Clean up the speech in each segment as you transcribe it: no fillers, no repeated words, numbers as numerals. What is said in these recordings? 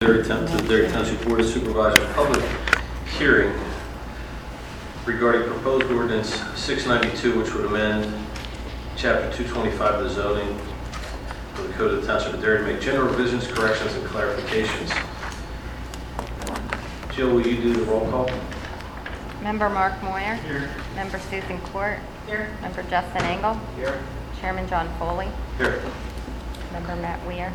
to the Dairy Township Board of Supervisors public hearing regarding proposed ordinance 692, which would amend Chapter 225 of the zoning of the Code of the Township of Dairy to make general revisions, corrections, and clarifications. Jill, will you do the roll call? Member Mark Moyer. Here. Member Susan Court. Here. Member Justin Engel. Here. Chairman John Foley. Here. Member Matt Weir.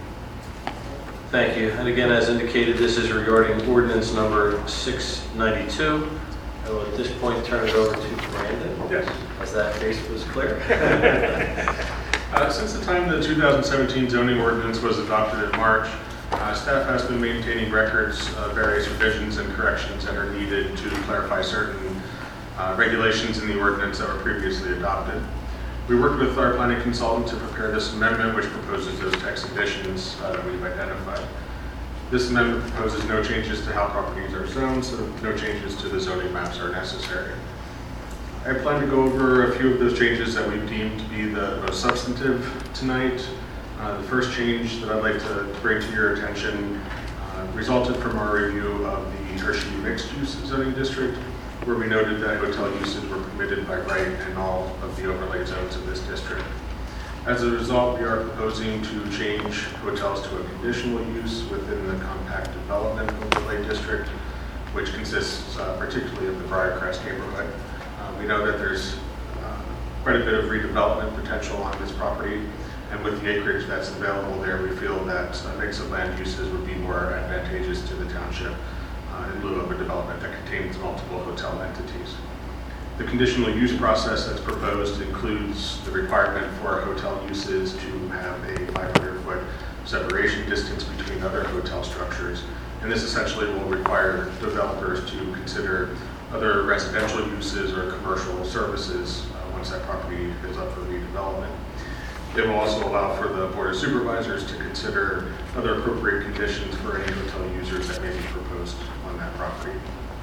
Thank you. And again, as indicated, this is regarding ordinance number 692. I will at this point turn it over to Brandon. Yes. As that face was clear. Since the time the 2017 zoning ordinance was adopted in March, staff has been maintaining records of various revisions and corrections that are needed to clarify certain regulations in the ordinance that were previously adopted. We worked with our planning consultant to prepare this amendment, which proposes those text additions that we've identified. This amendment proposes no changes to how properties are zoned, so no changes to the zoning maps are necessary. I plan to go over a few of those changes that we've deemed to be the most substantive tonight. The first change that I'd like to bring to your attention resulted from our review of the Hershey mixed-use zoning district, where we noted that hotel uses were permitted by right in all of the overlay zones of this district. As a result, we are proposing to change hotels to a conditional use within the compact development overlay district, which consists particularly of the Briarcrest neighborhood. We know that there's quite a bit of redevelopment potential on this property, and with the acreage that's available there, we feel that a mix of land uses would be more advantageous to the township in lieu of a development that contains multiple hotel entities. The conditional use process that's proposed includes the requirement for hotel uses to have a 500-foot separation distance between other hotel structures, and this essentially will require developers to consider other residential uses or commercial services once that property is up for redevelopment. It will also allow for the Board of Supervisors to consider other appropriate conditions for any hotel users that may be proposed on that property.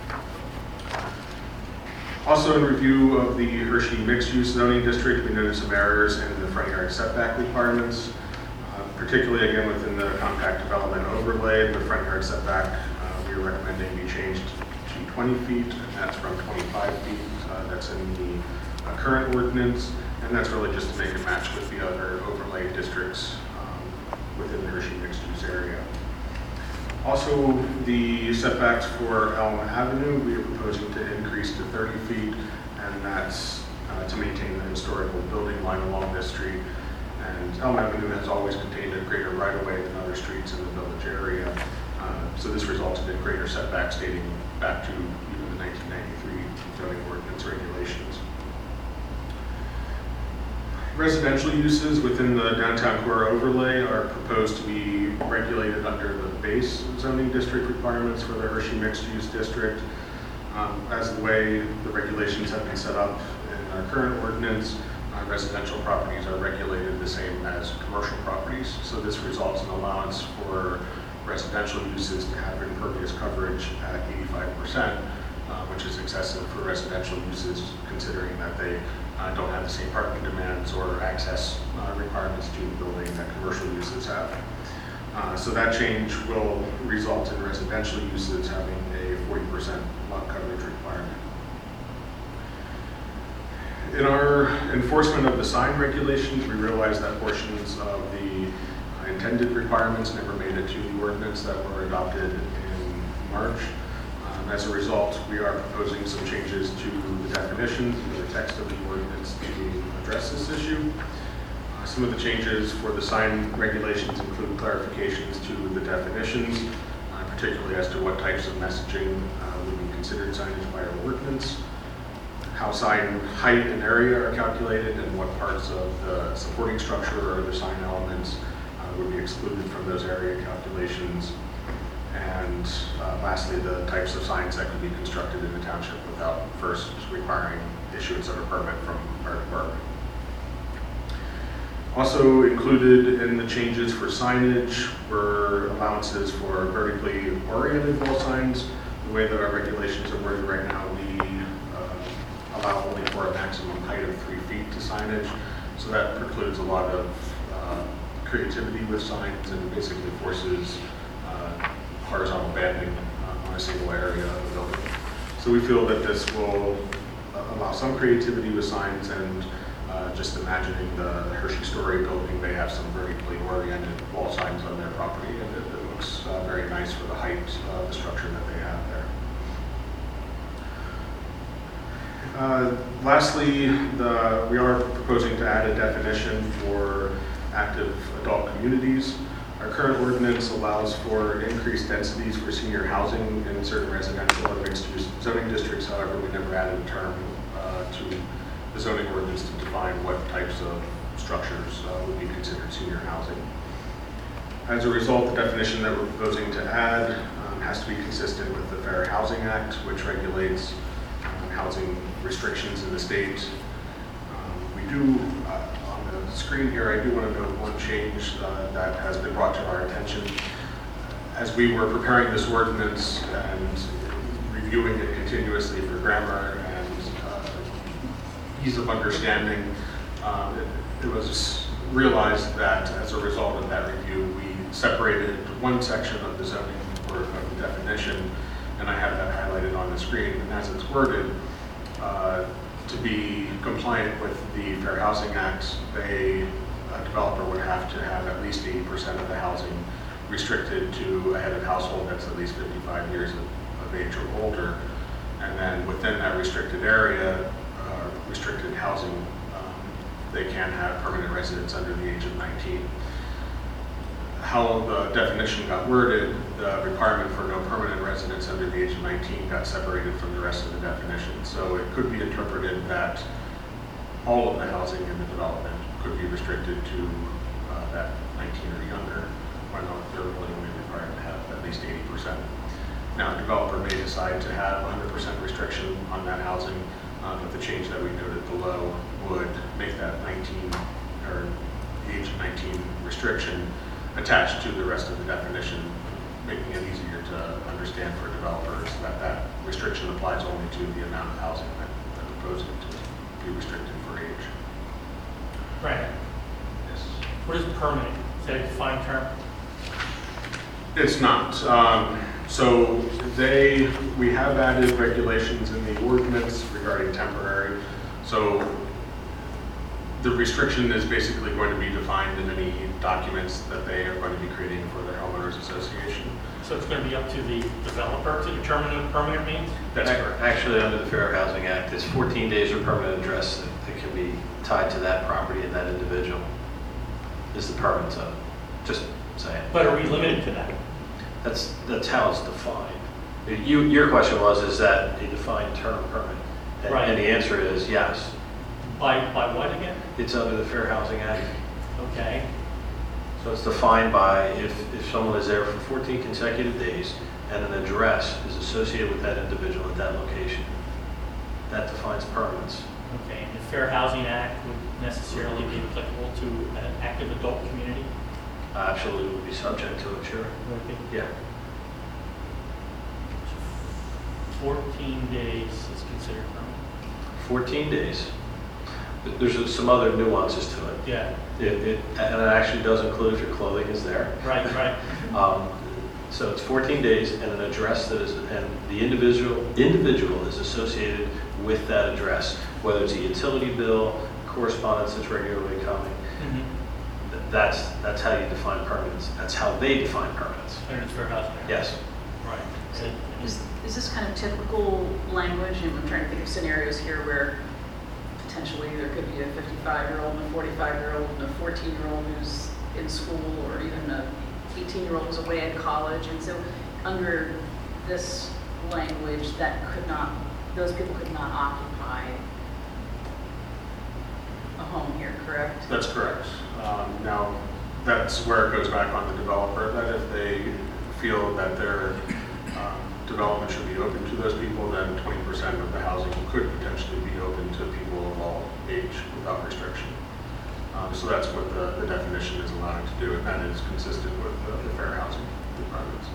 Also, in review of the Hershey mixed-use zoning district, we noted some errors in the front yard setback requirements, particularly again within the compact development overlay. The front yard setback we are recommending be changed to 20 feet, and that's from 25 feet. That's in the current ordinance, and that's really just to make it match with the other overlay districts within the Hershey mixed-use area. Also, the setbacks for Elm Avenue, we are proposing to increase to 30 feet, and that's to maintain the historical building line along this street. And Elm Avenue has always contained a greater right-of-way than other streets in the village area, so this resulted in greater setbacks dating back to even the 1993 zoning ordinance regulations. Residential uses within the downtown core overlay are proposed to be regulated under the base zoning district requirements for the Hershey mixed-use district. As the way the regulations have been set up in our current ordinance, residential properties are regulated the same as commercial properties. So this results in allowance for residential uses to have impervious coverage at 85%, which is excessive for residential uses considering that they don't have the same parking demands or access requirements to the building that commercial uses have. So that change will result in residential uses having a 40% lot coverage requirement. In our enforcement of the sign regulations, we realized that portions of the intended requirements never made it to the ordinance that were adopted in March. As a result, we are proposing some changes to the definitions and the text of the ordinance to address this issue. Some of the changes for the sign regulations include clarifications to the definitions, particularly as to what types of messaging would be considered signage by our ordinance, how sign height and area are calculated, and what parts of the supporting structure or other sign elements would be excluded from those area calculations. And lastly, the types of signs that could be constructed in the township without first requiring issuance of a permit from our department. Also included in the changes for signage were allowances for vertically oriented wall signs. The way that our regulations are worded right now, we allow only for a maximum height of 3 feet to signage. So that precludes a lot of creativity with signs and basically forces banding on a single area of the building. So we feel that this will allow some creativity with signs, and just imagining the Hershey Story building, they have some vertically oriented wall signs on their property, and it looks very nice for the height of the structure that they have there. Lastly, we are proposing to add a definition for active adult communities. Our current ordinance allows for increased densities for senior housing in certain residential and mixed-use zoning districts. However, we never added a term to the zoning ordinance to define what types of structures would be considered senior housing. As a result, the definition that we're proposing to add has to be consistent with the Fair Housing Act, which regulates housing restrictions in the state. We do, on the screen here, I do want to note one change that has been brought to our attention. As we were preparing this ordinance and reviewing it continuously for grammar and ease of understanding, it was realized that as a result of that review, we separated one section of the zoning or of the definition, and I have that highlighted on the screen, and as it's worded, to be compliant with the Fair Housing Act, a developer would have to have at least 80% of the housing restricted to a head of household that's at least 55 years of age or older. And then within that restricted area, restricted housing, they can have permanent residents under the age of 19. How the definition got worded, the requirement for no permanent residents under the age of 19 got separated from the rest of the definition. So it could be interpreted that all of the housing in the development could be restricted to that 19 or younger, when they're really only required to have at least 80%. Now, a developer may decide to have 100% restriction on that housing, but the change that we noted below would make that 19 or age of 19 restriction attached to the rest of the definition, making it easier to understand for developers that that restriction applies only to the amount of housing that they're proposing to be restricted for age. Right. Yes. What is permanent? Is that a defined term? It's not. So we have added regulations in the ordinance regarding temporary. So the restriction is basically going to be defined in any documents that they are going to be creating for their homeowners association. So it's going to be up to the developer to determine what permanent means? That's correct. Actually, under the Fair Housing Act, it's 14 days of permanent address that can be tied to that property and that individual. Is the permanent zone. Just saying. But are we limited to that? That's how it's defined. Your question was, is that a defined term, permanent? And, Right. and the answer is yes. By what again? It's under the Fair Housing Act. Okay. So it's defined by if someone is there for 14 consecutive days and an address is associated with that individual at that location. That defines permanence. Okay. And the Fair Housing Act would necessarily be applicable to an active adult community? Absolutely would be subject to it, sure. Would be. Yeah. 14 days is considered permanent. 14 days. There's some other nuances to it. Yeah. And it actually does include if your clothing is there. Right. So it's 14 days and an address that is, and the individual is associated with that address, whether it's a utility bill, correspondence that's regularly coming. Mm-hmm. That's how you define permanence. That's how they define permanence. Under the Fair Housing Act? Yes. Right. So, Is this kind of typical language? And I'm trying to think of scenarios here where potentially there could be a 55-year-old and a 45-year-old and a 14-year-old who's in school, or even a 18-year-old who's away at college. And so under this language, those people could not occupy a home here, correct? That's correct. Now, that's where it goes back on the developer, that if they feel that their development should be open to those people, then 20% of the housing could potentially be open to people of all age without restriction. So that's what the definition is allowing to do, and that is consistent with the fair housing requirements.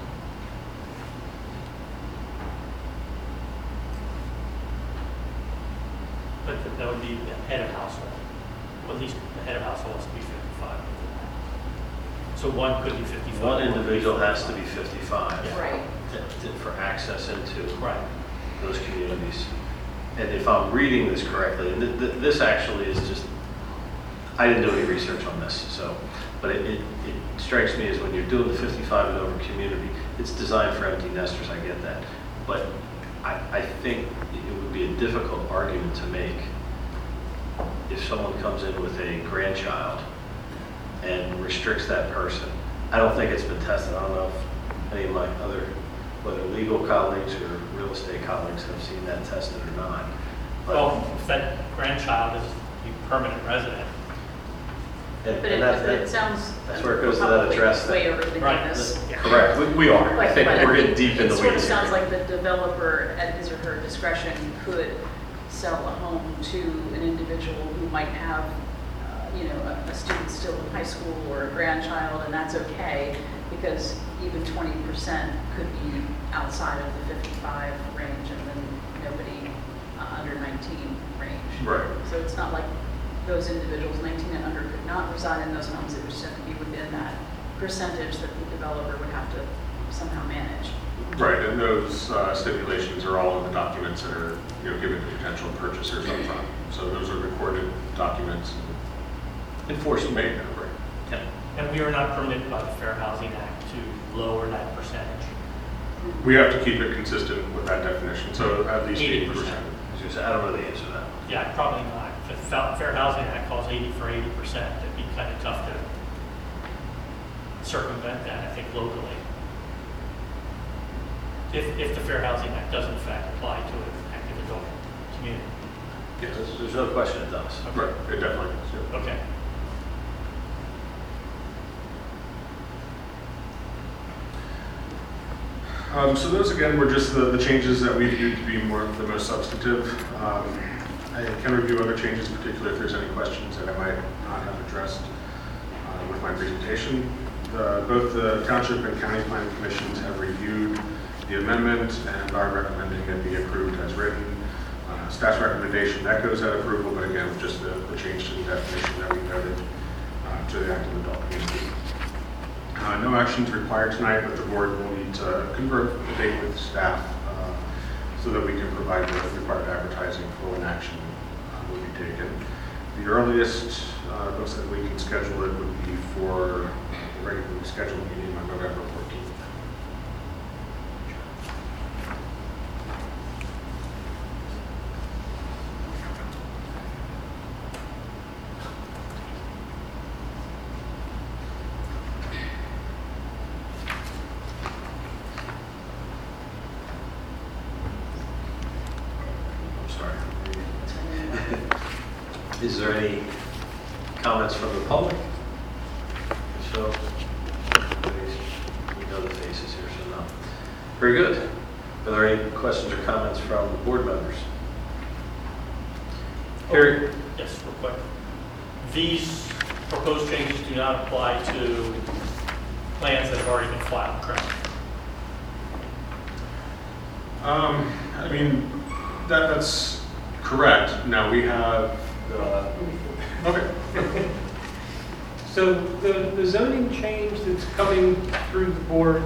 but that would be the head of household. Well, at least the head of household has to be 55. So one could be 55. One individual has to be 55. Yeah. Right. for access into Right. those communities. And if I'm reading this correctly, and this actually is just, I didn't do any research on this, so, but it strikes me as when you're doing the 55 and over community, it's designed for empty nesters, I get that. But I think it would be a difficult argument to make if someone comes in with a grandchild and restricts that person. I don't think it's been tested. I don't know if any of my other, whether legal colleagues or real estate colleagues have seen that tested or not. But- Well, if that grandchild is a permanent resident, and But it sounds. that's where it goes to that probably address Way thing. overthinking right? this. Correct, we are. I think But we're getting deep in the It sort of weeds sounds here. like the developer, at his or her discretion, could sell a home to an individual who might have, a student still in high school or a grandchild, and that's okay, because even 20% could be outside of the 55 range, and then nobody under 19 range. Right. So it's not like those individuals, 19 and under, could not reside in those homes. It would just have to be within that percentage that the developer would have to somehow manage. Right, and those stipulations are all in the documents that are, given to potential purchasers up front. So those are recorded documents Enforcement. made over. Yeah. and we are not permitted by the Fair Housing Act to lower that percentage. We have to keep it consistent with that definition, so at least 80%. 80%. As you said, I don't know the answer to that. Yeah, probably not. If the Fair Housing Act calls 80 for 80%, it'd be kind of tough to circumvent that, I think, locally. If the Fair Housing Act does in fact apply to an active adult community. Yes. There's no question it does. Right, it definitely is. Yeah. Okay. So those again were just the changes that we viewed to be the most substantive. I can review other changes, particularly if there's any questions that I might not have addressed with my presentation. Both the Township and County Planning Commissions have reviewed the amendment and are recommending it be approved as written. Staff's recommendation echoes that approval, but again, just the change to the definition that we noted to the active adult community. No actions required tonight, but the board will need to confirm the date with staff so that we can provide the required advertising for when action will be taken. The earliest looks like we can schedule it would be for the regularly scheduled meeting on November 14th. I'm sorry. Is there any comments from the public? If so, we know the faces here, so no. Very good. Are there any questions or comments from the board members? Harry? Yes, real quick. These proposed changes do not apply to plans that have already been filed, correct? I mean, that's correct. Now we have the, okay. So the zoning change that's coming through the board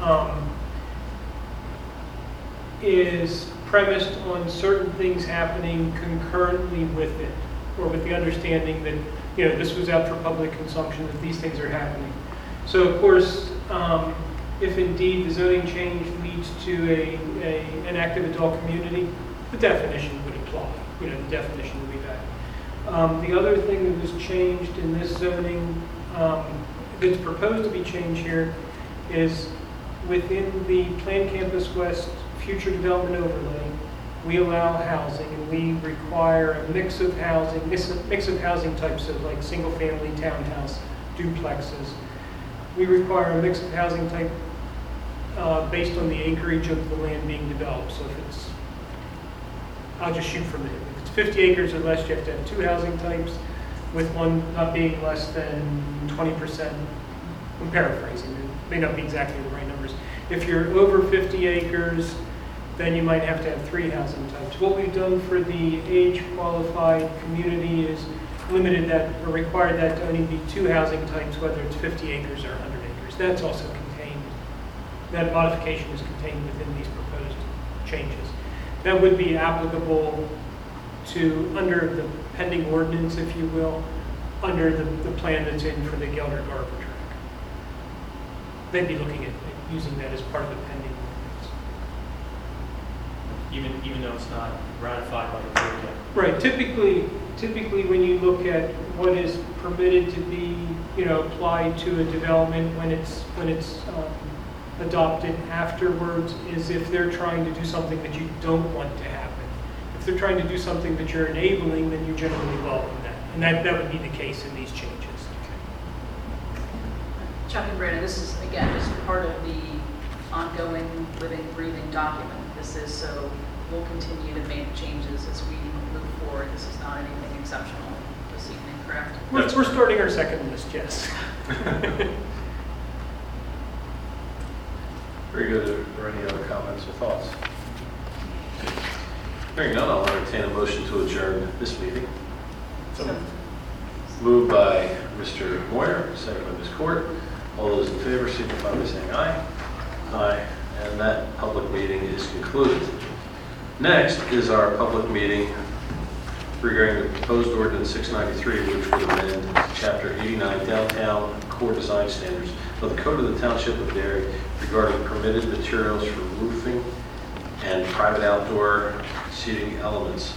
is premised on certain things happening concurrently with it, or with the understanding that, this was out for public consumption, that these things are happening. So of course, if indeed the zoning change leads to an active adult community, the definition would apply. The definition would be that. The other thing that was changed in this zoning, that's proposed to be changed here, is within the Plan Campus West future development overlay, we allow housing, and we require a mix of housing types of like single-family townhouse, duplexes. We require a mix of housing type based on the acreage of the land being developed. So if it's, I'll just shoot from it. If it's 50 acres or less, you have to have two housing types, with one not being less than 20%. I'm paraphrasing, it may not be exactly the right numbers. If you're over 50 acres, then you might have to have three housing types. What we've done for the age-qualified community is limited that, or required that to only be two housing types, whether it's 50 acres or 100 acres. That's also contained that modification is contained within these proposed changes. That would be applicable to, under the pending ordinance, if you will, under the plan that's in for the Gelder Garber track. They'd be looking at using that as part of the pending ordinance. Even though it's not ratified by the board yet. Right, typically when you look at what is permitted to be, applied to a development when it's adopted afterwards, is if they're trying to do something that you don't want to happen. If they're trying to do something that you're enabling, then you generally welcome that. And that would be the case in these changes. Chuck and Brandon, this is, again, just part of the ongoing, living, breathing document. This is so we'll continue to make changes as we move forward. This is not anything exceptional this evening, correct? We're starting our second list, yes. Very good. Are there any other comments or thoughts? Hearing none, I'll entertain a motion to adjourn this meeting. So Moved by Mr. Moyer, second by Ms. Court. All those in favor signify by saying aye. Aye. And that public meeting is concluded. Next is our public meeting regarding the proposed ordinance 693, which would amend Chapter 89 Downtown Core Design Standards of the Code of the Township of Derry regarding permitted materials for roofing and private outdoor seating elements.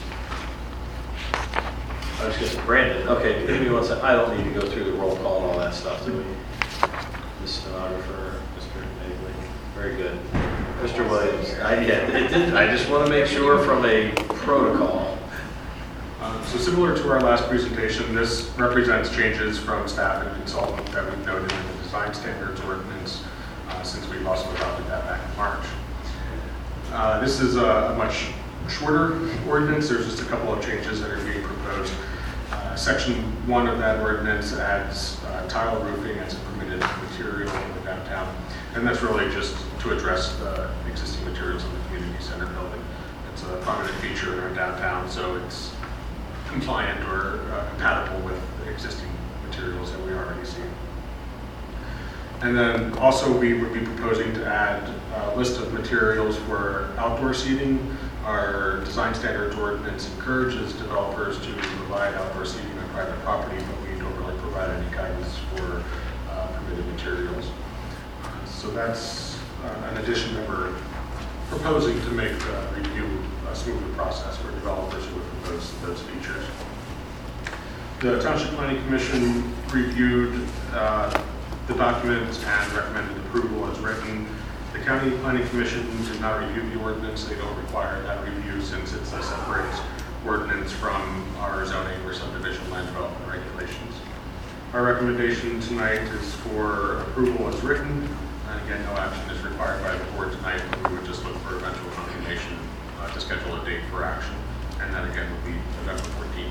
I was just Brandon. Okay, give me one second. I don't need to go through the roll call and all that stuff, do we? The stenographer, Mr. Nagley. Very good. Mr. Williams. I just want to make sure from a protocol. So similar to our last presentation, this represents changes from staff and consultant that we've noted in the design standards ordinance since we've also adopted that back in March. This is a much shorter ordinance. There's just a couple of changes that are being proposed. Section 1 of that ordinance adds tile roofing as a permitted material in the downtown. And that's really just to address the existing materials in the community center building. It's a prominent feature in our downtown, so it's compliant or compatible with the existing materials that we already see. And then also we would be proposing to add a list of materials for outdoor seating. Our design standards ordinance encourages developers to provide outdoor seating on private property, but we don't really provide any guidance for permitted materials. So that's an addition that we're proposing to make review a smoother process for developers who would propose those features. The Township Planning Commission reviewed the document and recommended approval as written. The County Planning Commission did not review the ordinance. They don't require that review since it's a separate ordinance from our zoning or subdivision land development regulations. Our recommendation tonight is for approval as written. And again, no action is required by the board tonight. We would just look for eventual nomination to schedule a date for action. And that again would be November 14th.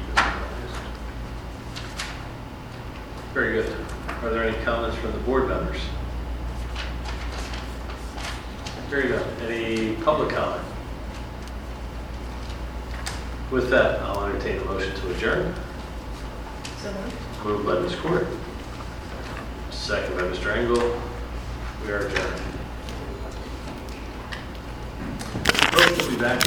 Very good. Are there any comments from the board members? Very good. Any public comment? With that, I'll entertain a motion to adjourn. So moved. Moved by Ms. Court. Second by Mr. Engel. We are adjourned. Folks, we'll be back.